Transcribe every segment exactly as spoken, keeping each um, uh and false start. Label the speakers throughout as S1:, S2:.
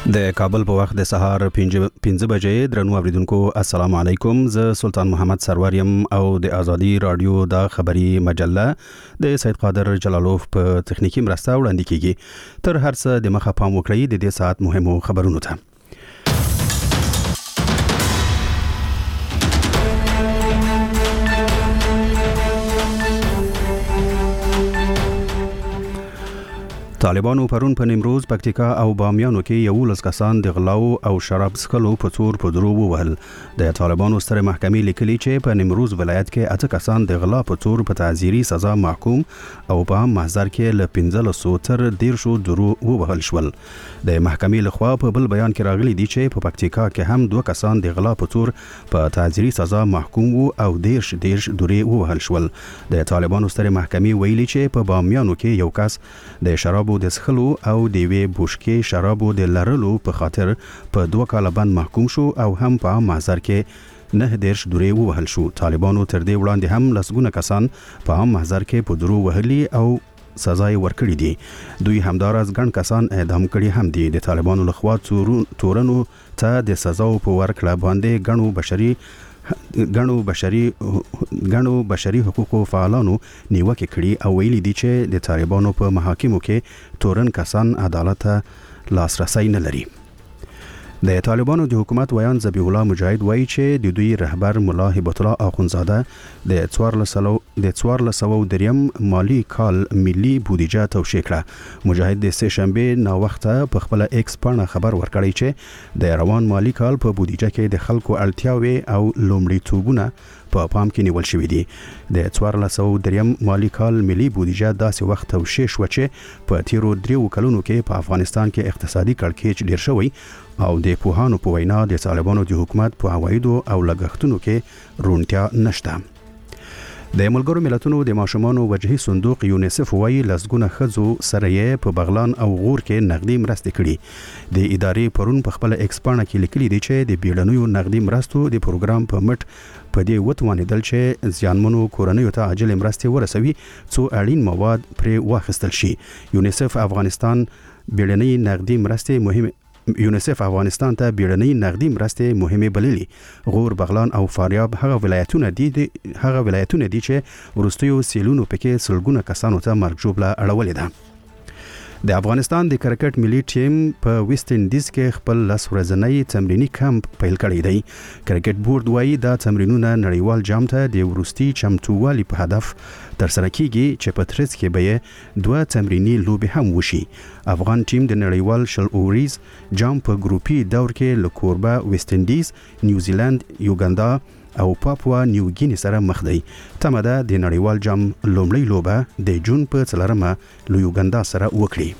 S1: د کابل په وخت د سهار پنځه بجې درنو اوریدونکو السلام علیکم. زه سلطان محمد سرور یم او د ازادي رادیو د خبري مجله د سید قادر جلالوف په تخنیکی مرسته وړاندې کیږي. تر هر څه د مخه پام وکړئ د دې ساعت مهمو خبرونو ته. طالبانو پرون په نیمروز، پکتیکا او بامیانو کې یو لس کسان د غلاو او شراب څښلو په تور په درو ووهل. د طالبانو ستر محکمې لیکلي چې په نیمروز ولایت کې اته کسان د غلا په تور په تعزیري سزا محکوم او په محضر کې له پنځلسو تر دیرشو درو ووهل شول. د محکمې لخوا په بل بیان کې راغلي دي چې په پکتیکا کې هم دوه کسان د غلا په تور په تعزیري سزا محکوم وو او دیرش دیرش درې ووهل شول. د طالبانو ستر محکمې ویلي چې په بامیانو کې یو کس د شراب د سخلو او د وی بوشکې شرابو د لرلو په خاطر په دوه کاله بند محکوم شو او هم په محضر کې نه دیرش درې ووهل شو. طالبانو تر دې وړاندې هم لسګونه کسان په هم محضر کې په درو وهلي او سزا ورکړي دي. دوی همدارس ګڼ کسان اعدام کړي هم دي. د طالبانو لخوا تورنو ته د سزا په ورکړه باندې ګڼو بشري ګڼو بشري ګڼو بشري حقوقو فعالانو نیوکه کړي او ویلي دي چې د طالبانو په محاکمو کې تورن کسان عدالت ته لاسرسي نه لري. د طالبانو د حکومت ویان ذبیح الله مجاهد وایي چې د دوی رهبر مولا هبت الله اخونزاده د څوارلس سوه دریم مالی کال ملي بودیجه توشیح کړه. مجاهد د سه شنبه نا وخته په خپل ایکس پاڼه خبر ورکړی چې د روان مالی کال په بودیجه کې د خلکو اړتیاوې او لومړیتوبونه په پام کې نیول شوی دي. د څوارلس سوه دریم مالی کال ملي بودیجه داسې وخت توشیح شو چې په تیرو دریو کلونو کې په افغانستان کې اقتصادي کړکېچ ډیر شوی او د پوهانو په وینا د طالبانو د حکومت په عوایدو او لګښتونو کې رونتیا نشته. د ملګرو ملتونو د ماشومانو وجهي صندوق یونیسف وایي لسګونه ښځو سره یې په بغلان او غور کې نقدي مرستې کړي. د ادارې پرون په خپل ایکس پاڼه کې لیکلي دي چې د بیړنیو نقدي مرستو د پروګرام په مټ په دې وتوانېدل چې زیانمنو کورنیو ته عاجل مرستې ورسوي څو اړین مواد پرې واخیستل شي. یونیسف افغانستان بیړنۍ نقدي مرستې مهمه یونیسف افغانستان ته بیړنۍ نقدي مرستې مهمه بللي. غور، بغلان او فاریاب هغه ولایتونه دي هغه ولایتونه دي چې وروستیو سیلونو پکې سلګونه کسانو ته مرګ ژوبله اړولې ده. د افغانستان د کرکټ ملي ټیم په ویسټ انډیز کې خپل لس ورځنی تمرینی کمپ پیل کړی دی. کرکټ بورډ وایي دا تمرینونه نړیوال جام ته د وروستي چمتووالي په هدف ترسره کیږي چې په ترڅ کې به دوه تمرینی لوبې هم وشي. افغان ټیم د نړیوال شل اوریز جام په ګروپي دور کې له کوربه ویسټ انډیز، نیوزیلند، یوګاندا او پاپوا نیو ګینی سره مخ دی. تمه ده د نړیوال جام لومړی لوبه د جون په څلورمه له یوګاندا سره وکړي.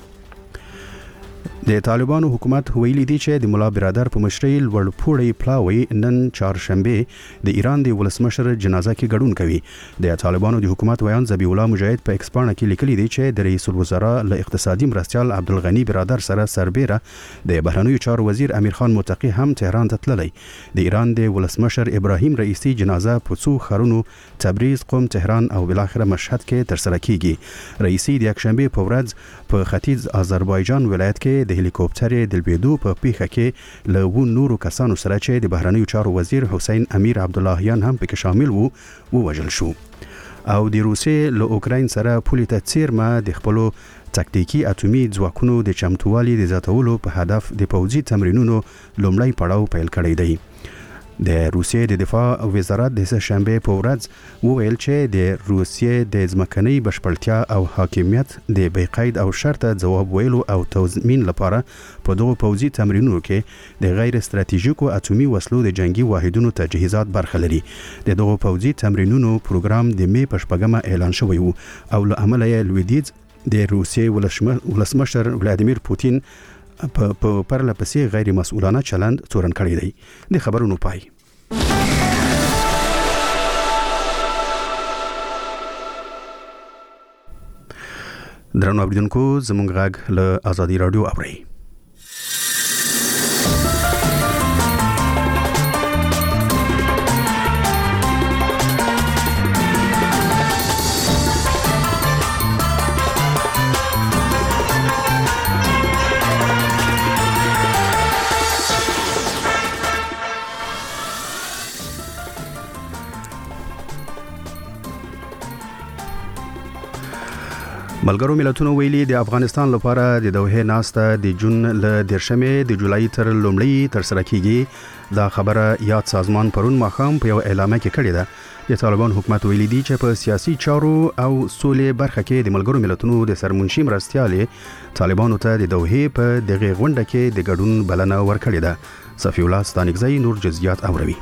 S1: د طالبانو حکومت ویلي دی چې د مولا برادر په مشرۍ لوړ پوړی پلاوی نن چهارشنبه د ایران د ولسمشر جنازه کې ګډون کوي. د طالبانو د حکومت ویان ذبیح الله مجاهد په ایکس پاڼه کې لیکلي دی چې د رئیس الوزرا له اقتصادي مرستیال عبدالغنی برادر سره سربیره د بهرنیو چارو وزیر امیر خان متقی هم تهران ته تللی. د ایران د ولسمشر ابراهیم رئیسی جنازه په څو ښارونو تبریز، قم، تهران او بالاخره مشهد کې ترسره کیږي. رئیسی د یکشنبه په ورځ په ختیځ آذربایجان ولایت کې د هلیکوپټر د لویدو په پیښه کې له و نورو کسانو سره چې د بهرنیو چارو وزیر حسین امیر عبداللهیان هم پکې شامل وو ووژل شو. او د روسیې له اوکراین سره پولې ته څیرمه د خپلو تکتیکي اټومي ځواکونو د چمتووالي د زیاتولو په هدف د پوځي تمرینونو لومړی پړاو پیل کړی دی. د روسیې د دفاع وزارت د سه شنبه په ورځ وویل چې د روسیې د ځمکنۍ بشپړتیا او حاکمیت د بې قید او شرطه ځواب ویلو او تضمین لپاره په دغو پوځي تمرینونو کې د غیر استراتیژیکو اټومي وسلو د جنگي واحدونو تجهیزات برخه لري. د دغو پوځي تمرینونو پروګرام د می په شپږمه اعلان شوی وو او له امله یې لویدیځ د روسیې ولسمشر ولادیمیر پوتین په پرله پسې غیر مسؤلانه چلند تورن کړی دی. د خبرونو پای. درنو اوریدونکو زموږ غږ له ازادي رادیو اورئ. ملګرو ملتونو ویلي د افغانستان لپاره د دوحه ناسته د جون له دیرشمې د جولای تر لومړۍ تر سره کیږي. دا خبره یاد سازمان پرون ماښام په یو اعلامیه کې کړې ده. د طالبان حکومت ویلي دی چې په سیاسي چارو او سولې برخه کې د ملګرو ملتونو د سرمنشي مرستیالې طالبانو ته د دوحه په دغه غونډه کې د ګډون بلنه ورکړې ده. صفی الله ستانکزی نور جزئیات اوروي.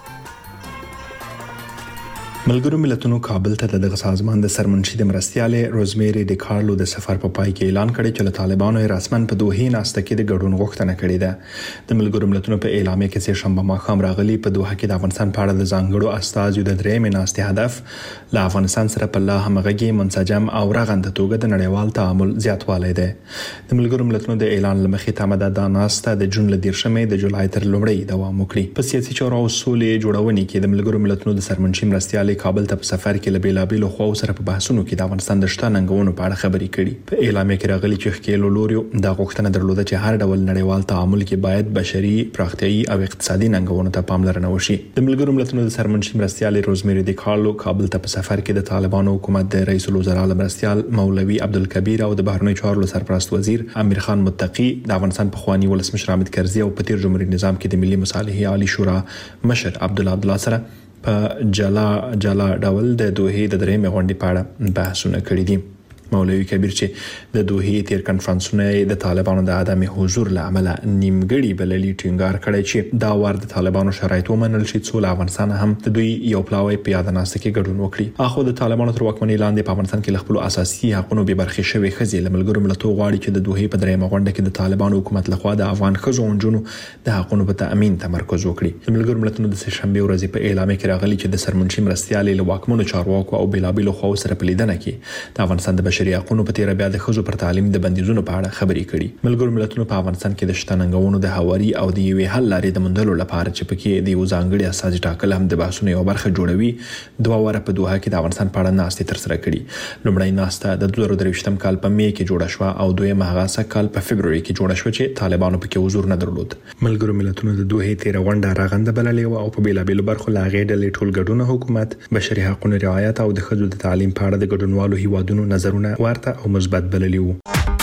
S2: ملګرو ملتونو کابل ته د سازمان د سرمنشي د مرستیالې روزمیری ډی کارلو د سفر په پای کې اعلان کړی چې له طالبانو رسمن په دوحه ناسته کې د ګډون غوښتنه کړې ده. د ملګرو ملتونو په اعلامیه کې چې شنبه ماښام راغلي په دوحه کې د افغانستان په اړه د ځانګړو استازو د درېمې ناستې هدف له افغانستان سره په لا همغږي منسجم او رغنده توګه د نړیوال تعامل زیاتوالی دی. د ملګرو ملتونو د اعلان لمخې تمه ده ناسته د جون له دیرشمې د جولای تر لومړۍ دوام وکړي. په سیاسي چارو او سولې جوړونې کې د ملګرو ملتونو د سرمنشي مرستیالې کابل ته په سفر کې له بیلابېلو خواو سره په بحثونو کې د افغانستان د شته ننګونو په اړه خبرې کړي. په اعلامیه کې راغلي چې ښکېلو لوریو دا غوښتنه درلوده چې هر ډول نړیوال تعامل کې باید بشري، پراختیایي او اقتصادي ننګونو ته پاملرنه وشي. د ملګرو ملتونو د سرمنشي مرستیال روزمیری ډی کارلو کابل ته په سفر کې د طالبانو حکومت د رئیس الوزرا مرستیال مولوي عبدالکبیر او د بهرنیو چارو سرپرست وزیر امیر خان متقی، د افغانستان پخوانی ولسمشر حامد کرزي او په تیر جمهوریت نظام کې د ملي مصالحې عالی شورا مشر عبدالله عبدالله سره په جلا جلا ډول د دوحه د درېمې غونډې په اړه بحثونه کړي دي. مولوي کبیر چې د دوحه تیر کنفرانسونه د طالبانو د عدم حضور له امله نیمګړي بللي ټینګار کړی چې دا ور د طالبانو شرایط ومنل شي څو افغانستان هم د دوی یو پلاوی په یاد ناسته کې ګډون وکړي. اخو د طالبانو تر واکمنۍ لاندې په افغانستان کې خپل اساسي حقوقو به برخې شوي خزي له ملګرو ملتونو غواړي چې د دوحه په درېمه غونډه کې د طالبانو حکومت لخوا د افغان خزو اونجونو د حقوقو په تامین تمرکز وکړي. د ملګرو ملتونو د شنبه ورځې په اعلامیه کې راغلي چې د سرمنشي مرستیالې له واکمنو چارواکو او بیلابېلو خواو سره په لیدنه کې د افغانستان د بشري حقوقو په تیر بیا د خزو پر تعلیم د بندیزونو په اړه خبرې کړي. ملګرو ملتونو په افغانستان کې د شته ننګونو د هواري او د یوې حل لارې د موندلو لپاره چې پکې د یو ځانګړي اساسي ټاکل هم د بحثونو یو برخه جوړوي دوه واره په دوحه کې د افغانستان په اړه ناستې تر سره کړي. لومړی ناسته د دوه زره درویشتم کال په می کې جوړه شوه او دویمه هغه کال په فبروري کې جوړه شوه چې طالبانو پکې حضور نه درلود. ملګرو ملتونو د دوحه تیر غونډه راغنده بللې او په بیلابېلو برخو لا غېډه ټول ګډون حکومت، بشري حقوقو رعایت او د خزو د تعلیم په اړه د ګډونوالو هیوادونو نظرونه ورته او مثبت بللي وو.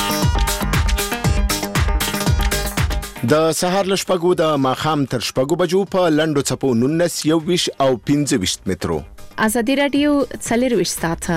S3: د سهار له شپږو د ماښام تر شپږو بجو په لنډو څپو نولس، یوویشت او پنځه ویشت مترو.
S4: ازادي راډیو څلرویشت ساعته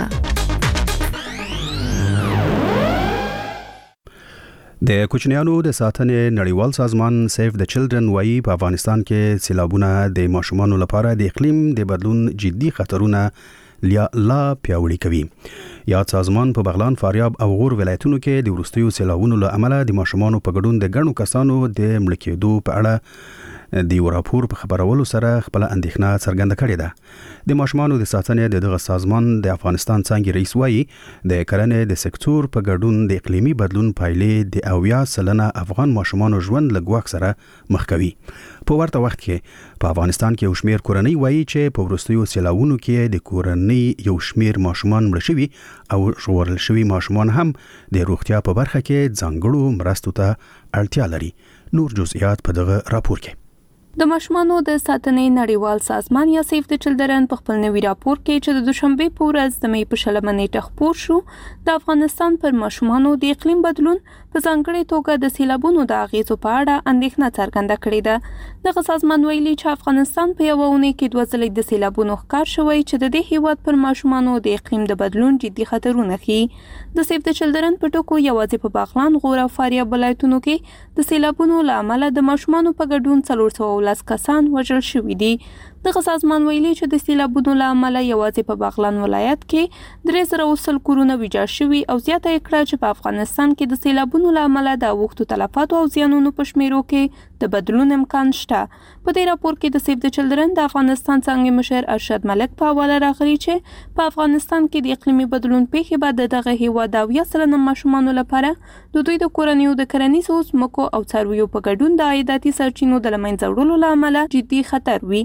S1: د کوچنیانو د ساتنې نړیوال سازمان سیف د چلډرن وایي په افغانستان کې سیلابونه د ماشومانو لپاره د اقلیم د بدلون جدي خطرونه لا پیاوړي کوي. یاد سازمان په بغلان، فاریاب او غور ولایتونو کې د وروستیو سیلابونو له امله د ماشومانو په ګډون د ګڼو کسانو د مړه کېدو په اړه د یو راپور په خبرولو سره خپل اندېښنه څرګنده کړې ده. د ماشومانو د ساتنې د دغه سازمان د افغانستان څانګې رئیس وایي د کرنې د سکتور په ګډون د اقلیمي بدلون پایلې د اویا سلنه افغان ماشومانو ژوند له ګواښ سره مخ کوي. په ورته وخت کې په افغانستان کې یو شمېر کورنۍ وایي چې په وروستیو سیلابونو کې د کورنۍ یو شمېر ماشومان مړه شوي او ژغورل شوي ماشومان هم د روغتیا په برخه کې ځانګړو مرستو ته اړتیا لري. نور جزئیات په دغه راپور کې.
S4: د ماشومانو د ساتنې نړیوال سازمان یا سیف د چلډرن په خپل نوي راپور کې چې د دوشنبه په ورځ د مې په شلمه نیټه خپور شو، د افغانستان پر ماشومانو د اقلیم بدلون په ځانګړې توګه د سیلابونو د اغیزو په اړه اندېښنه څرګنده کړې ده. دغه سازمان ویلي چې افغانستان په یوه اونۍ کې دوه ځلې د سیلابونو ښکار شوی چې د دې هیواد پر ماشومانو د اقلیم د بدلون جدي خطرونه ښيي. د سیف د چلډرن په ټکو یوازې په بغلان، غور او فاریاب ولایتونو کې د سیلابونو له امله د ماشومانو په ګډون څلور سوه ولس کسان وژل شوي دي. دغه سازمان ویلي چې د سیلابونو له امله یوازې په بغلان ولایت کې درې زره وسل کورونه ویجاړ شوي او زیاته یې کړه چې په افغانستان کې د سیلابونو له امله د اوښتو تلفاتو او زیانونو په شمیرو کې د بدلون امکان شته. په دې راپور کې د سیف د چلډرن د افغانستان څانګې مشر ارشد ملک په حواله راغلي چې په افغانستان کې د اقلیمي بدلون پیښې به د دغه هیواد اویا سلنه ماشومانو لپاره د دوی د کورنیو د کرنیزو ځمکو او څارویو په ګډون د عایداتي سرچینو د له منځه وړلو له امله جدي خطر وي. هغه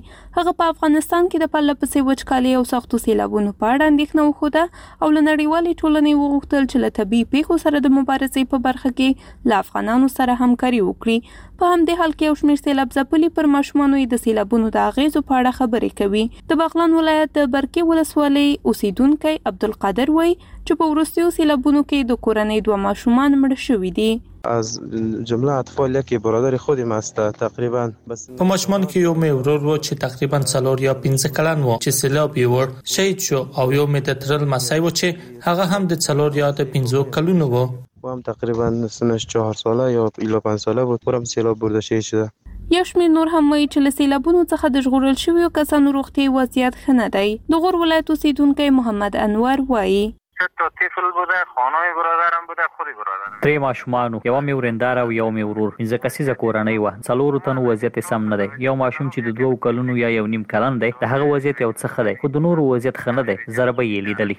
S4: هغه په افغانستان کې د پرله پسې وچکالۍ او سختو سیلابونو په اړه اندېښنه وښوده او له نړیوالې ټولنې وغوښتل چې له طبیعي پیښو سره د مبارزې په برخه کې له افغانانو سره همکاري وکړي. په همدې حال کې یو شمېر سیلاب ځپلي پر ماشومانو د سیلابونو د اغیزو په اړه خبرې کوي. د بغلان ولایت د برکې ولسوالۍ اوسیدونکی عبدالقادر وایي چې په وروستیو سیلابونو کې د کورنۍ دوه ماشومان مړه شوي دي.
S5: از جمله اطفال یکی برادر خودم است تقریبا.
S6: په ماشومان کې یو مې ورور و چې تقریبا څلور یا پنځه کلن و چې سیلاب یې ور شهید شو او یو مې د ترل مسای و چې هغه هم د څلور یا د پنځه کلونو و.
S5: و هم تقریبا سنش چهار ساله یا الی پنج ساله بود. پرم سیلاب برده شهید شده.
S4: یو شمېر نور هم وایي چې له سیلابونو څخه د ژغورل شویو کسانو روغتیایي وضعیت ښه نه دی. د غور ولایت اوسیدونکی محمد انور وایي
S7: تا طفل بوده، خانه برادرم بوده، خود برادرم.
S8: درې ماشومانو، یو مې ورندار او یو مې ورور. پنځه کسیزه کورنۍ وه. څلورو تنو وضعیت سم نه دی. یو ماشوم چې د دوو کلونو یا یو نیم کلن دی، د هغه وضعیت یو څه ښه دی، خو د نورو وضعیت ښه نه دی. ضربه یې لیدلې.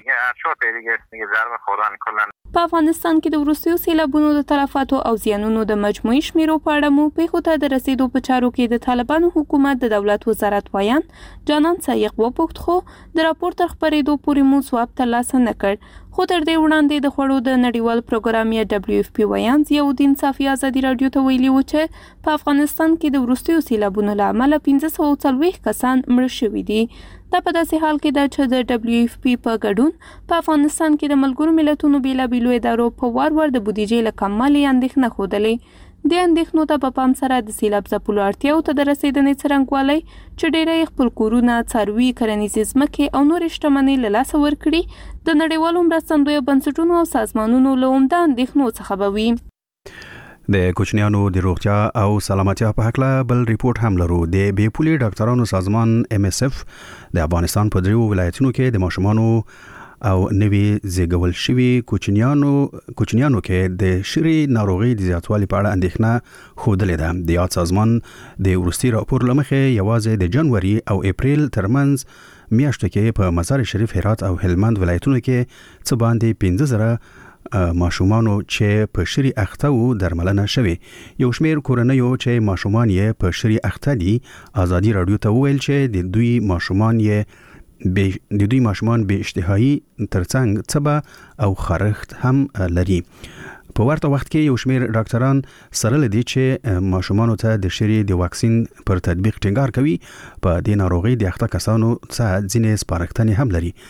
S4: په افغانستان کې د وروستیو سیلابونو د تلفاتو او زیانونو د مجموعي شمیرو په اړه مو پیښو ته د رسیدو په چارو کې د طالبانو حکومت د دولت وزارت وایان جانان سایق وپوښت، خو د راپور تر خپرېدو پورې مو ځواب ترلاسه نه کړ. خو تر دې وړاندې د خوړو د نړیوال پروګرام یا دبلیو اف پی وایان ضیاءالدین صافي ازادي راډیو ته ویلي و چې په افغانستان کې د وروستیو سیلابونو له امله پنځه سوه څلوېښت کسان مړه شوي دي. دا په داسې حال کې ده چې د دبلیو اف پی په ګډون په افغانستان کې د ملګرو ملتونو بېلابېلو ادارو په وار وار د بودیجې له کموالي اندېښنه ښودلې. د اندېښنو ته په پام سره د سیلاب ځپلو اړتیاو ته د رسېدنې څرنګوالی چې ډېری خپل کورونه، څاروي، کرنیزې ځمکې او نورې شتمنۍ له لاسه ورکړي د نړیوالو مرستندویه بنسټونو او سازمانونو له عمده اندېښنو څخه به وي.
S1: د کوچنیانو د روغتیا او سلامتیا په هکله بل ریپورت هم لرو. د بې پولې ډاکټرانو سازمان ام اس اف د افغانستان په دریو ولایتونو کې د ماشومانو او نوي زیږول شوي کوچنیانو کوچنیانو کې د شری ناروغي د زیاتوالي په اړه اندېښنه ښودلې ده. د یاد سازمان د وروستي راپور له مخې یوازې د جنوري او اپریل ترمنځ میاشتو کې په مزار شریف، هرات او هلمند ولایتونو کې څه باندې پنځه زره ماشومانو چې په شری اخته وو درملنه شوي. یو شمېر کورنیو چې ماشومان یې په شری اخته دي ازادي راډیو ته وویل چې د دوی ماشومان یې د دوی ماشومان به اشتهایی ترڅنګ څبه او خارښت هم لري. په ورته وخت کې یو شمېر ډاکټران سره لدی چې ماشومانو ته د شری د واکسین پر تطبیق ټینګار کوي. په دې ناروغي د اخته کسانو څخه ځینې سپارښتنې هم لري.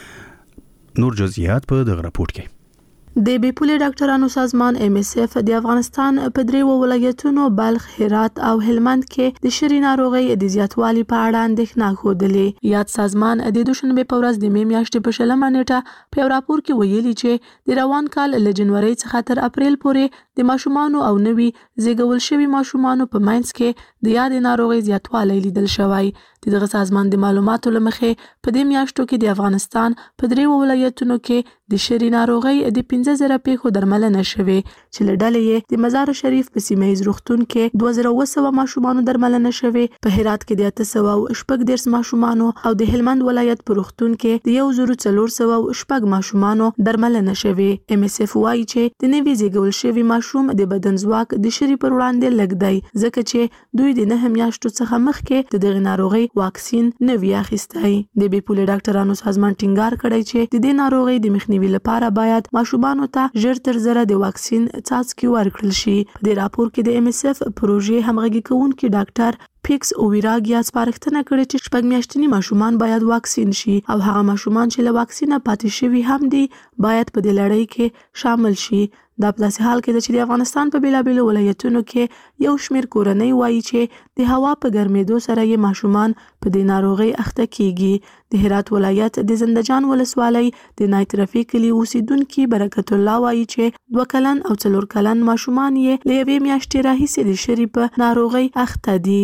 S1: نور جزئیات په دغه راپور کې.
S9: د بې پولې ډاکټرانو سازمان ام اس اف د افغانستان په دریو ولایتونو بلخ، هرات او هلمند کې د شری ناروغي د زیاتوالي په اړه اندېښنه ښودلې. یاد سازمان د دوشنبه په ورځ د مې میاشتې په شلمه نیټه په راپور کې ویلي چې د روان کال له جنوري څخه تر اپریل پورې د ماشومانو او نوي زیږول شوي ماشومانو په منځ کې د یاد ناروغي زیاتوالی لیدل شوی. دغه سازمان د معلوماتو لمخې په دې میاشتو کې د افغانستان په دریو ولایتونو کې د شری ناروغي د پنځه زره پیښو درملنه شوې چې له ډلې یې د مزار شریف په سیمه ییز روغتون کې دوه زره اوه سوه ماشومانو درملنه شوې، په هرات کې د اته سوه او شپږ دېرش ماشومانو او د هلمند ولایت په روغتون کې د یو زرو څلور سوه او شپږ ماشومانو درملنه شوې. ام اس اف وایي چې د نوي زیږول شوي ماشوم د بدن ځواک د شری پر وړاندې لږ دی، ځکه چې دوی د نهه میاشتو څخه مخکې د دغه ناروغي واکسین نه وی اخیستی. د بې پولې ډاکټرانو سازمان ټینګار کړی چې د دې ناروغي د مخنیوي لپاره باید ماشومانو ته ژر تر ژره د واکسین څاڅکي ورکړل شي. په دې راپور کې د ام اس اف پروژې همغږي کوونکي ډاکټر پیکس اوویراګیا سپارښتنه کړې چې شپږ میاشتني ماشومان باید واکسین شي او هغه ماشومان چې له واکسینه پاتې شوي هم دي باید په دې لړۍ کې شامل شي. دا په داسې حال کې ده چې د افغانستان په بېلابېلو ولایتونو کې یو شمېر کورنۍ وایي چې د هوا په ګرمېدو سره یې ماشومان په دې ناروغۍ اخته کیږي. د هرات ولایت د زندهجان ولسوالۍ د نایت رفیع کلي اوسیدونکي برکت الله وایي چې دوه کلن او څلور کلن ماشومان یې له یوې میاشتې راهیسې د شری په ناروغۍ اخته دي.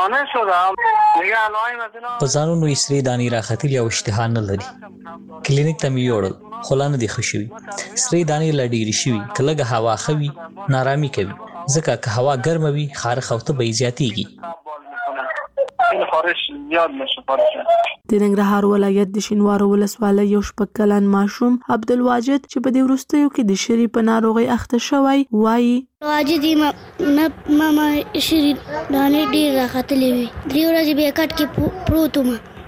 S8: په ځانونو یې سرې دانې راختلي او اشتها نه لري. کلینیک ته مې یوړل خو لا نه دي ښه شوي. سرې دانې لا ډېرې شوي، که لږه هوا ښه وي نارامي کوي، ځکه که هوا ګرمه وي خارښ او تبه یې زیاتېږي.
S9: د ننګرهار ولایت د شینوارو ولسوالۍ یو شپږ کلن ماشوم عبدالواجد چې په دې وروستیو کې د شری په ناروغۍ اخته شوی وایي
S10: واجد ما ما شری دانې ډېرې راختلې وې، درې ورځې به یې کټ کې پروت وم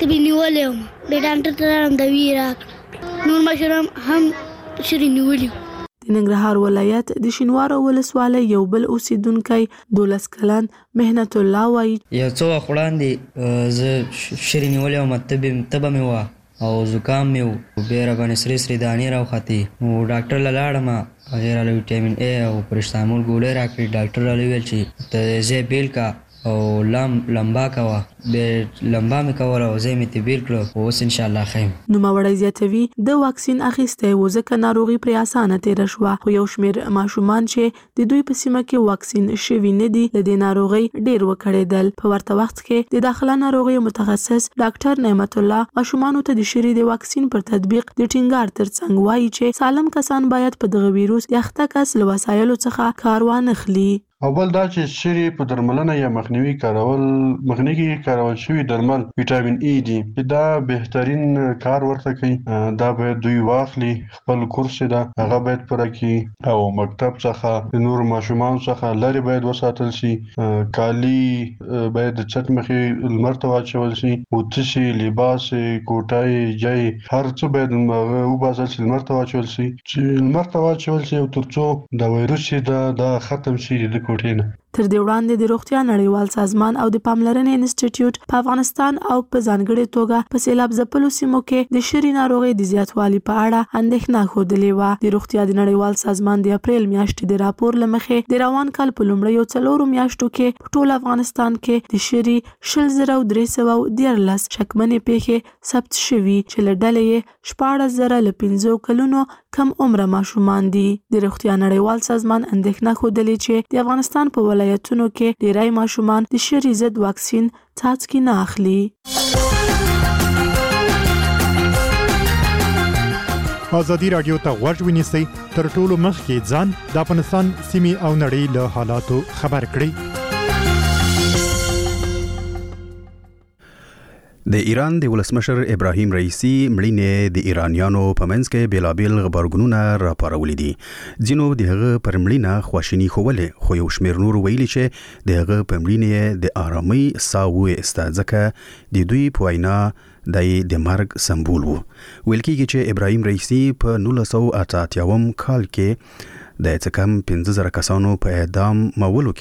S10: تبي نیولې وم د ډاکټر ته لاړم دوی یې راکړه نور مشران هم شري نیولي وو.
S9: د ننګرهار ولایت د شینوارو ولسوالۍ یو بل اوسیدونکی دولس کلن مهنت الله وایي
S11: یو څو وخت وړاندې زه شري نیولې وم تبه مې وه او زکام مې و بیا راباندې سرې سرې دانې راوختې نو ډاکټر له لاړم هغې راله ویټامین ای او پرشتامول ګولۍ راکړې ډاکټر راله وویل چې ته ځای بیل کا او لم لمبا کوه بیا لمبا مې کوله او ځای مې ترې بیل کړه اوس انشاءالله ښه یم.
S9: نوموړی زیاتوي د واکسین اخیستی و ځکه ناروغي پرې اسانه تېره شوه خو یو شمېر ماشومان چې د دوی په سیمه کې واکسین شوي نه دي له دې ناروغۍ ډېر وکړېدل. په ورته وخت کې د داخله ناروغیو متخصص ډاکټر نعمت الله ماشومانو ته د شري د واکسین پر تطبیق د ټینګار ترڅنګ وایي چې سالم کسان باید په دغه ویروس د اخته کس له وسایلو څخه کار وانخلي.
S12: او بل دا چې شری په درملنه یا مخنیوي کارول مخنیوي کارول شوی درمل ویټامین ای دي چې دا بهترین کار ورته کوي دا باید دوی واخلي خپل کورس دا هغه باید پوره کړي او مکتب څخه نور ماشومان څخه لري باید وساتل شي کالی باید چت مخې لمر ته واچول شي او تشي لباس کوټای جای هر څه باید وباسل شي لمر ته واچول شي چې لمر ته واچول شي او ترڅو د وایروس دا دا ختم شي د
S9: تر دې وړاندې د روغتیا نړیوال سازمان او د پاملرنې انسټیټیوټ په افغانستان او په ځانګړې توګه په سیلاب ځپلو سیمو کې د شري ناروغۍ د زیاتوالي په اړه اندېښنه ښودلې وه. د روغتیا د نړیوال سازمان د اپریل میاشتې د راپور له مخې د روان کال په لومړیو څلورو میاشتو کې په ټول افغانستان کې د شري شل زره درې سوه دیارلس شکمنې پیښې ثبت شوي چې له ډلې یې شپاړس زره له پنځو کلونو کم عمره ماشومان دي. د روغتیا نړیوال سازمان اندېښنه ښودلې چې د افغانستان په ولایتونو کې ډیری ماشومان د شري ضد واکسین څاڅکي نه اخلي.
S13: ازادي راډیو ته غوږ ونیسئ تر ټولو مخکې ځان د افغانستان سیمې او نړۍ له حالاتو خبر کړئ.
S1: د ایران د ولسمشر ابراهیم رئیسی مړینې د ایرانیانو په منځ کې بیلابیل غبرګونونه راپارولي دي. ځینو د هغه پر مړینه خواشیني ښودلې خو یو شمېر نور ویلي چې د هغه په مړینې د آرامۍ ساه وایسته ځکه د دوی په وینا دی د مرګ سمبول وو. ویل کېږي چې ابراهیم رئیسی په نولس سوه اته اتیاوم کال کې د څه کم پنځه زره کسانو په اعدام مولو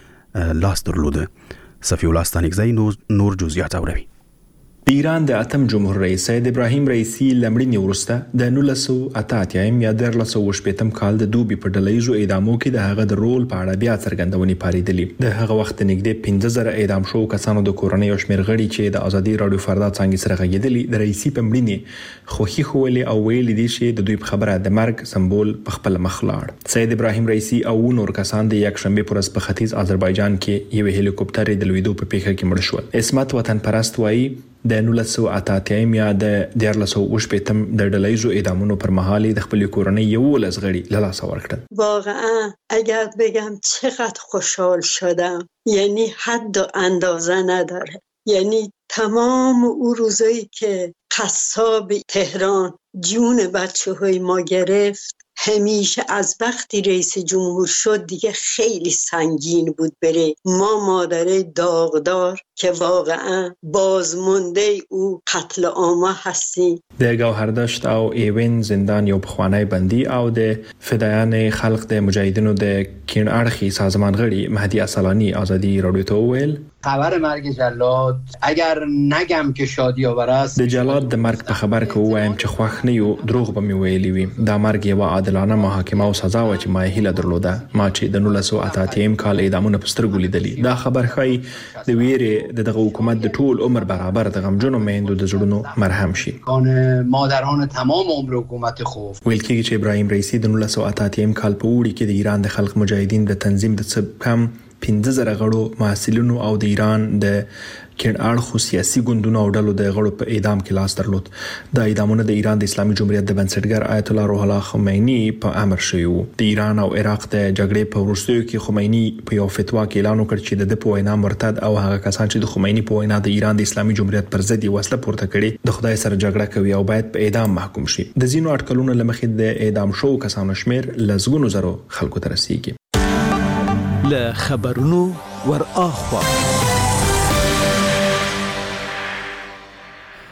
S1: کې لاس درلوده. صفی الله ستانکزی نور جزئیات اوري.
S2: د ایران د اتم جمهور رئیس سید ابراهیم رئیسی لمړینې وروسته د نولس سوه اته اتیایم یا دیارلس سوه شپېتم کال د دوبي په ډلهییزو اعدامو کې د هغه د رول په اړه بیا څرګندونې پارېدلې. د هغه وخت نږدې پنځه زره اعدام شوو کسانو د کورنۍ او شمېر غړي چې د ازادي راډیو فردا څانګې سره غږېدلي د رئیسی په مړینې خوښي ښودلې او ویلي دي چې د دوی په خبره د مرګ سمبول په خپل مخ لاړ. سید ابراهیم رئیسی او نور کسان د یکشنبه پر ورځ په ختیځ آذربایجان کې یو هلیکوپټر د لویدو په پیښه کې مړ شول. اسمت وطن پرست وایي د نولس سوه اته اتیایم یا د دیارلس سوه شپېتم د ډلهییزو اعدامونو پر مهال د خپل کورنۍ یولس غړي له لاسه ورکړل.
S14: واقعا اگر بگم چقدر خوشحال شدم یعنی حد و اندازه نداره. یعنی تمام اون روزایی که قصاب تهران جون بچه های ما گرفت همیشه از وقتی رئیس جمهور شد دیگه خیلی سنگین بود بره. ما مادره داغدار که واقعا بازمونده او قتل عام هستیم.
S2: د گوهردشت او ایوین زندان یو پخوانی بندي او د فدایان خلق د مجاهدینو د کین اړخي سازمان غړي مهدی اصلانی ازادي راډیو ته ویل
S15: خبر مرگ جلاد اگر نگم که شادی آور است.
S2: د جلاد د مرګ په خبر کې وایم چې خوښ نه یو دروغ به مې ویلي وي. دا مرګ یو عادلانه محاکمه او سزا و چې ما هیله درلوده. ما چې د نولس سوه اته اتیایم کال اعدامونه په سترګو لیدلي. دا خبر ښایي د ویرې د دغه حکومت د ټول عمر برابر د غمجنو میندو د زړونو مرهم شي.
S15: مادران تمام عمر حکومت خوف.
S2: ویل کېږي چې ابراهیم رئیسی د نولس سوه اته اتیایم کال په اوړي کې د ایران د خلق مجاهدین د تنظیم د څه کم پنځه زره غړو محصلینو او د ایران د کین اړخو سیاسي ګوندونو او ډلو د غړو په اعدام کې لاس درلود. د اعدامونو د ایران د اسلامي جمهوریت د بنسټګر آیت الله روح الله خمینی په امر شوی وو. د ایران او عراق د جګړې په وروستیو کې خمینی په یو فتوا کې اعلان وکړ چې د په وینا مرتد او هغه کسان چې د خمینی په وینا د ایران د اسلامي جمهوریت پر ضد وسله پورته کړي د خدای سره جګړه کوي او باید په اعدام محکوم شي. د ځینو اټکلونو لمخې د اعدام شوو کسانو شمیر لزګونو زرو خلکو ته رسیږي.
S16: له خبرونو ور اخوا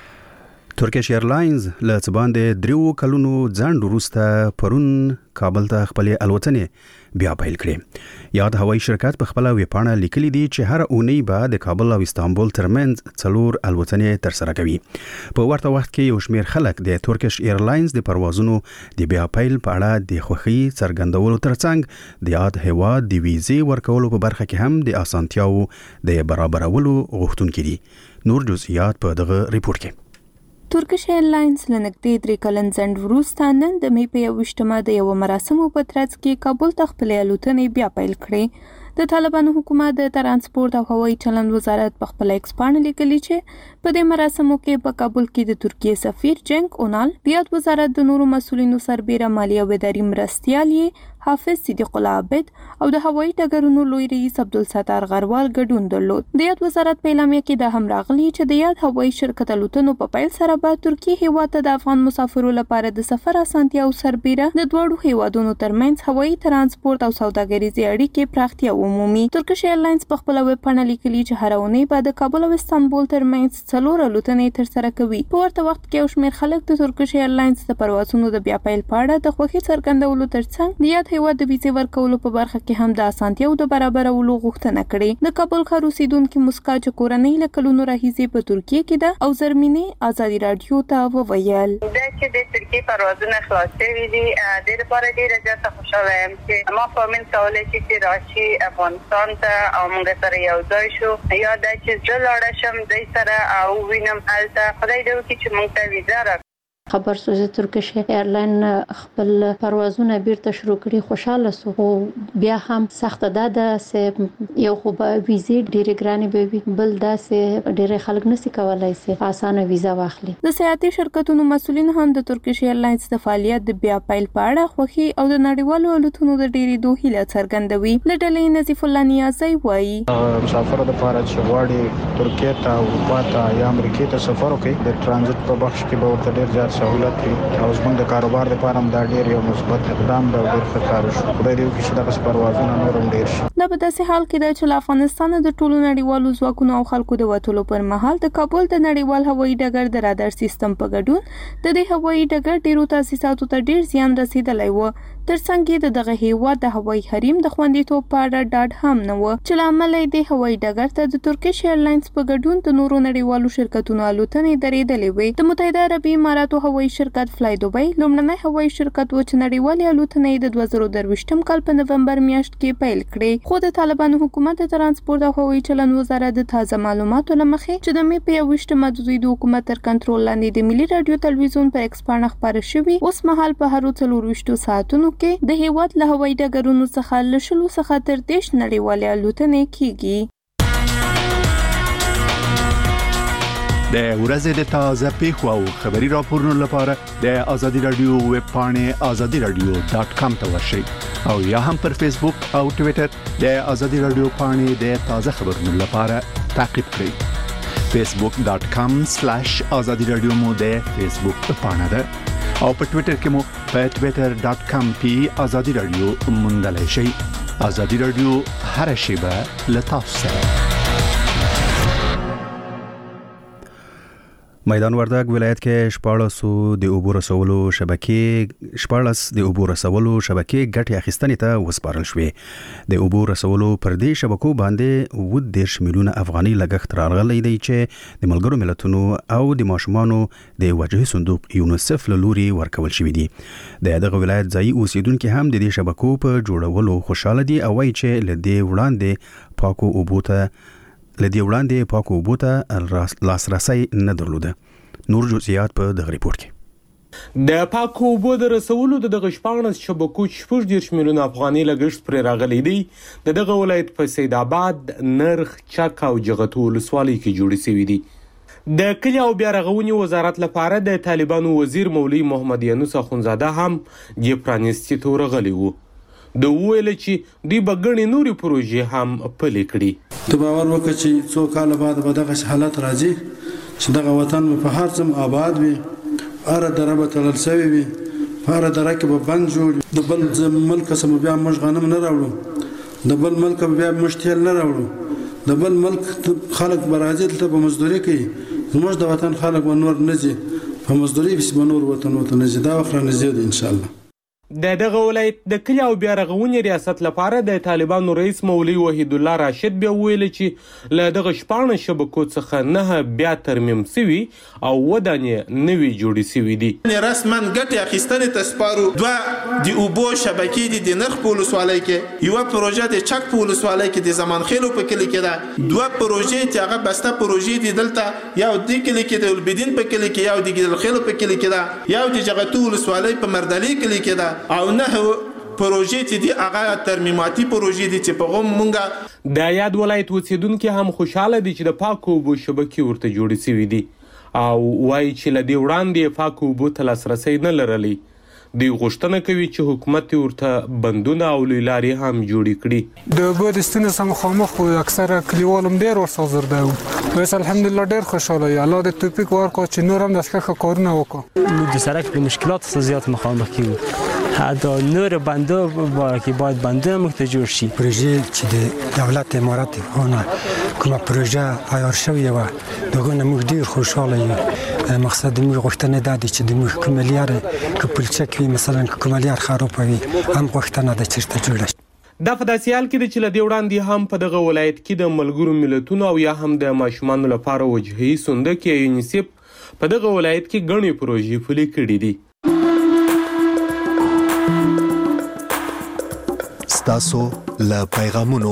S1: ترکیش ایرلاینز له څه باندې دریو کلونو ځنډ وروسته پرون کابل ته خپلې الوتنې بیا پیل کړې. یاد هوایي شرکت په خپله ویبپاڼه لیکلي دي چې هر اونۍ به د کابل او استانبول ترمنځ څلور الوتنې ترسره کوي. په ورته وخت کې یو شمېر خلک د ترکیش ایرلاینز د پروازونو د بیا پیل په اړه د خوښۍ څرګندولو ترڅنګ د یاد هیواد د ویزې ورکولو په برخه کې هم د اسانتیاو د برابرولو غوښتونکي دي. نور جزئیات په دغه ریپورت کې.
S4: ترکیش ایرلاینز لنګدې درې کلن ځنډ وروسته نن د مې په یوویشتمه د یو مراسمو په ترڅ کې کابل ته خپلې الوتنې بیا پیل کړې. د طالبانو حکومت د ترانسپورت او هوایي چلند وزارت په خپل ایکس پاڼه لیکلي چې په دې مراسمو کې په کابل کې د ترکیې سفیر جنګ اونال، د یاد وزارت د نورو مسؤلینو سربېره مالیه او اداري مرستیال حافظ صدیق الله عابد او د هوایي ډګرونو لوی رئیس عبدالستار غروال ګډون درلود. د یاد وزارت په اعلامیه کې دا هم راغلی چې د یاد هوایي شرکت الوتنو په پیل سره به ترکیې هیواد ته د افغان مسافرو لپاره د سفر اسانتیا او سربېره د دواړو هیوادونو ترمنځ هوایي ترانسپورت او سوداګریزي اړیکې پراختیا ومومي. ترکیش ایرلاینز په خپله ویبپاڼه لیکلي چې هره اونۍ به د کابل او استانبول ترمنځ څلور الوتنې ترسره کوي. په ورته وخت کې یو شمېر خلک د ترکیش ایرلاینز د پروازونو د بیا پیل په اړه د خوښۍ څرګندولو ترڅنګ د یاد هیواد د ویزې ورکولو په برخه کې هم د اسانتیاو د برابرولو غوښتنه کړې. د کابل ښار اوسیدونکي مسکا چې کورنۍ له کلونو راهیسې په ترکیې کې ده او زرمینې ازادي راډیو ته وویل
S17: دا چې د ترکیې پروازونه خلاص شوي دي د لپاره ډېره زیاته خوشحاله یم چې ما فامیل کولی شي چې راشي افغانستان ته او موږ سره یو ځای شو، یا دا چې زه لاړه شم دوی سره او وینم هلته خدای دې وکړي چې موږ ته ویزه راکړي.
S18: خبر سو چې ترکیش ایرلاین خپل پروازونه بیرته شروع کړي خوشاله سو، خو بیا هم سخت ده ده چې یو خو به ویزې ډېرې ګرانې به وي، بل دا چې ډېری خلک نشي کولای چې اسانه ویزه واخلي.
S4: د سیاحتي شرکتونو مسؤلین هم د ترکیش ایرلاینز د فعالیت د بیا پیل په اړه خوښي او د نړیوالو الوتنو د ډېرېدو هیله څرګندوي. له ډلې نظیف الله نیازی وایي
S19: مسافرو لپاره چې غواړي ترکیې ته اروپا ته یا امریکې ته سفر وکړي د ترانزیت په بخش کې به ورته ډېر زیات سہولت وي او زموږ د کاروبار لپاره هم دا ډېر یو مثبت اقدام ده او ډېر ښه کار وشو. خدای دې وکړي چې دغسې پروازونه نور هم ډېر شي.
S4: دا په داسې حال کې ده چې له افغانستانه د ټولو نړیوالو ځواکونو او خلکو د وتلو پر مهال د کابل د نړیوال هوایي ډګر د رادار سیستم په ګډون د دې هوایي ډګر ډېرو تاسیساتو ته ډېر زیان رسېدلی و. ترڅنګ یې د دغه هیواد د هوایي حریم د خوندیتوب په اړه ډاډ هم نه و چې له امله یې د هوایي ډګر ته د ترکیش ایرلاینز په ګډون د نورو نړیوالو شرکتونو الوتنې درېدلې وې. د متحده عربي اماراتو هوایي شرکت فلای دوبۍ لومړنی هوایي شرکت و چې نړیوالې الوتنې د دوه زره درویشتم کال په نومبر میاشت کې پیل کړې، خو د طالبانو حکومت د ترانسپورت او هوایي چلند وزارت د تازه معلوماتو له مخې چې د مې په یوویشتمه د دوی د حکومت تر کنټرول لاندې د ملي راډیو تلویزیون په ایکس پاڼه خپاره شوي، اوس مهال په هرو څلورویشتو ساعتونو کې د هیواد له هوایي ډګرونو څخه له شلو څخه تر دېرش نړیوالې الوتنې کیږي.
S20: د ورځې د تازه پیښو او خبري راپورونو لپاره د ازادي راډیو ویب پاڼې ازادي راډیو ډاټ کام ته ورشئ او یا هم پر فیسبوک او ټویټر د ازادي راډیو پاڼې د تازه خبرونو لپاره تعقیب کړئ. فیسبوک ډاټ کام سلیش ازادي راډیو مو د فیسبوک پاڼه ده او په ټویټر کې مو په ټویټر ډاټ کام پی ازادي راډیو موندلی شئ. ازادي راډیو هر شیبه له تاسو سره.
S1: میدان وردګ ولایت کې شپاړسو د اوبو رسولو شبکې شپاړس د اوبو رسولو شبکې ګټې اخیستنې ته وسپارل شوې. د اوبو رسولو پر دې شبکو باندې اووه دېرش میلیونه افغاني لګښت راغلی دی چې د ملګرو ملتونو او د ماشومانو د وجهي صندوق یونیسف له لوري ورکول شوي دي. د دغه ولایت ځایي اوسیدونکي هم د دې شبکو په جوړولو خوشاله دي او وایي چې له دې وړاندې پاکو اوبو ته لدی وړاندې پاکو اوبو ته لاسرسی نه درلوده. نور جزئیات په دغه ریپورت کې.
S21: د پاکو اوبو د رسولو د دغه شپاړس شبکو شپږ دېرش میلیونه افغاني لګښت پرې راغلی دی. د دغه ولایت په سید آباد، نرخ، چک او جغتو ولسوالۍ کې جوړې شوي دي. د کلي او بیا رغونې وزارت لپاره د طالبانو وزیر مولوي محمد یونس اخونزاده هم د پرانیستي ته ورغلی و. د ویل چې دوی به ګڼې نورې پروژې هم پلې کړي.
S22: ته باور وکړه چې څو کاله بعد به دغه حالت راځي چې دغه وطن به په هر ځم آباد وي، هره دره به تړل شوې وي، په هره دره کې به بند جوړ، د بل ملک څخه به بیا موږ غنم نه راوړو، د بل ملک به بیا موږ تیل نه راوړو، د بل ملک خلک به راځي دلته به مزدوري کوي، زموږ د وطن خلک به نور نه ځي په مزدوري پسې به نور وطنو ته نه ځي دا وخت رانږدې دی انشاءالله.
S21: د دغه ولایت د کلي او بیا رغونې ریاست لپاره د طالبانو رئیس مولوي وحید الله راشد بیا ویل چې له دغه شپاړس شبکو څخه نه بیا ترمیم سوي او ودانې نوي جوړې سوي دي.
S3: رسما ګټې اخیستنې ته سپارو. دوه د اوبو شبکې دي د نرخ په ولسوالۍ کې، یوه پروژه د چک په ولسوالۍ کې د زمانخیلو په کلي کې ده، دوه پروژې چې هغه بسته پروژې دي دلته یو د کلي کې د البدین په کلي کې، یو د ګیدلخیلو په کلي کې ده، یو د جغتو ولسوالۍ په مردلي کلي کې ده، او نه پروژې چې دي هغه ترمیماتي پروژې دي چې په غوم مونږه.
S21: د یاد ولایت اوسیدونکي هم خوشاله دي چې د پاکو اوبو شبکې ورته جوړې سوي دي او وایي چې له دې وړاندې پاکو اوبو ته لاسرسی نه لرلی. دوی غوښتنه کوي چې حکومت ورته بندونه او لوی لارې هم جوړې کړي.
S6: د اوبو د ستونزو سره مخامخ خو اکثره کلیوال هم ډېر ورسره زرده وو. اوس الحمدلله ډېر خوشحاله یو. الله د توفیق ورکړو چې نور هم داسې ښه کارونه وکړو.
S23: موږ د سړک د مشکلاتو سره زیات مخامخ کیږو. حتی نور بنده باره که باید بنده موږ ته جوړ شي.
S24: پروژې چې د دولت امارات افغان کومه پروژه عیار شوې وه د هغو نه موږ ډېر خوشحاله یو. مقصد موږ غوښتنه دا ده چې د موږ کومه لاره که پلچک وي مثلا که کومه لار خرابه وي هم غوښتنه ده چې ورته جوړه شي.
S21: دا په داسې حال کې ده چې له دې وړاندې هم په دغه ولایت کې د ملګرو ملتونو او یا هم د ماشومانو لپاره وجهي صندوق یا یونیسف په دغه ولایت کې ګڼې پروژې پلي کړي دي.
S25: ستاسو له پیغامونو.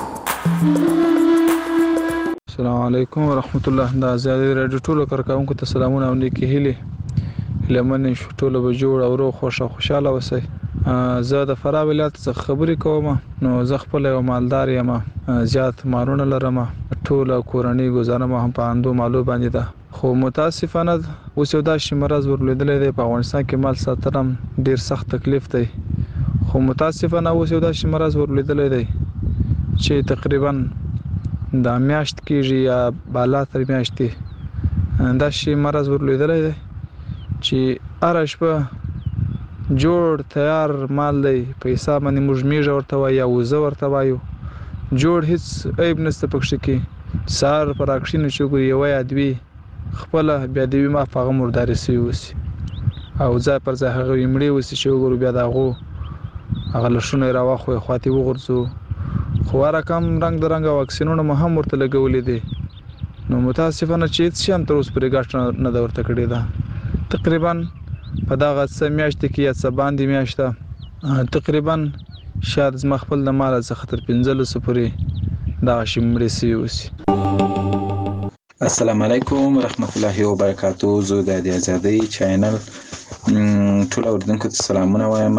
S26: السلام علیکم ورحمت الله. د آزادي رادیو ټولو کارکونکو ته سلامونه او نیکې هیلې. لمن شو ټولو به جوړ او روغ خوشا خوشاله اوسئ. زه د فراه ولایت څخه خبرې کوم. نو زه خپل یو مالدار یم، زیات مالونه لرم، ټول کورنۍ گزاره ما هم په اندو مالو باندې ده. خو متاسفانه اوس یو داسې مرض ورلیدلی دی په افغانستان کې مال ساتل هم ډېر سخت تکلیف دی. خو متاسفانه اوس یو داسې مرض ورلیدلی دی چې تقریبا دا میاشت کېږي یا بالا تر میاشتې داسې مرض ورلیدلی دی چې هره شپه جوړ تیار مال دی په حساب باندې موږ میږه ورته وایو یا وزه ورته وایو. جوړ هیڅ عیب نشته پکښې کې. سهار په راکښینو چې وګورو یوه یا دوې خپله بیا د یوې ماه په هغه مردارې سوي اوسي او ځای پر ځای هغه مړې اوسي چې وګورو بیا د هغو هغه لشونه یې راواخلو خواته یې وغورځو. خو هر رقم رنګ د رنګ واکسینونه مو هم ورته لګولي دي. نو متاسفانه چې هېڅ شی هم تر اوسه پورې ګټه نه ده ورته کړې ده. تقریبا په دغه څه میاشتې کې یا څه باندې میاشته تقریبا شاید زما خپل د ماله څخه تر پنځلسو پورې دغه شی مړې سوي اوسي.
S27: السلام علیکم ورحمت الله وبرکاتو. زه د آزادۍ چینل ټول اوریدونکو ته سلامونه وایم.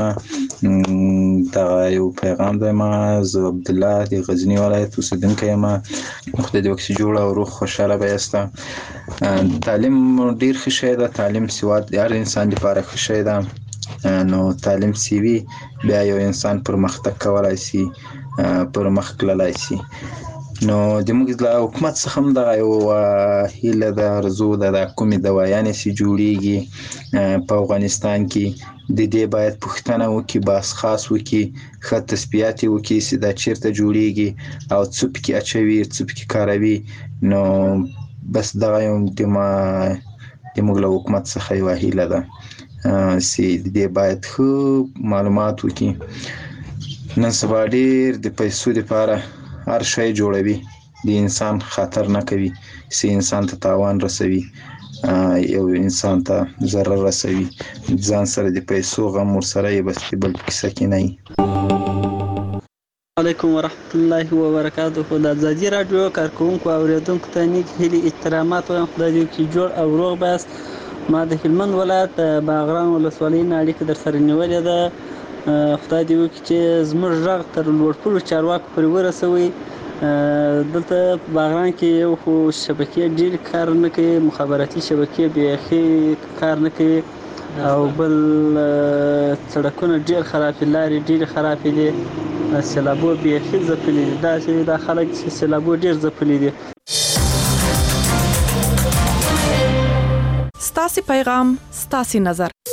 S27: دغه یو پیغام دی. ما زه عبدالله د غزني ولایت اوسیدونکی یم. خدای دې وکړي چې جوړ او روغ خوشحاله به یاست. تعلیم ډېر ښه شی ده. تعلیم سواد د هر انسان لپاره ښه شی ده. نو تعلیم سی وي بیا یو انسان پرمختګ کولی شي، پرمخ تللی شي. نو د موږ له حکومت څخه هم دغه یو هیله ده، آرزو ده د کومې دوايانې چې جوړیږي په افغانستان کې د دې باید پوښتنه وکړي، بحث خاص وکړي، ښه تثبیات یې وکړي چې دا چیرته جوړیږي او څه پکې اچوي څه پکې کاروي. نو بس دغه یو د موږ له حکومت څخه یوه هیله ده چې د دې باید ښه معلومات وکړي. نن سبا ډېر د پیسو دپاره هر شی جوړوي، د انسان خطر نه کوي چې انسان ته تاوان رسوي، یو انسان ته ضرر رسوي. ځان سره د پیسو غم ورسره یې بس د بل کیسه کې نه وي.
S28: علیکم ورحمت الله وبرکاته. د آزادي راډیو کارکوونکو او اوریدونکو ته نیک هیلې احترامات وایم. خدای دې وکړي جوړ او روغ به یاست. ما د هلمند ولایت باغران ولسوالۍ نه اړیکه در سره نیولې ده. خدای دې وکړي چې زموږ غږ تر لوړپوړو چارواکو پورې ورسوي. دلته په باغران کې یو خو شبکې ډېرې کار نه کوي، مخابراتي شبکې بیخي کار نه کوي، او بل سړکونه ډېر خراب دي، لارې ډېرې خرابې دي، سیلابو بیخي ځپلي دي. داسې دا خلک چې سیلابو ډېر ځپلي دي.
S29: ستاسې پیغام ستاسې نظر.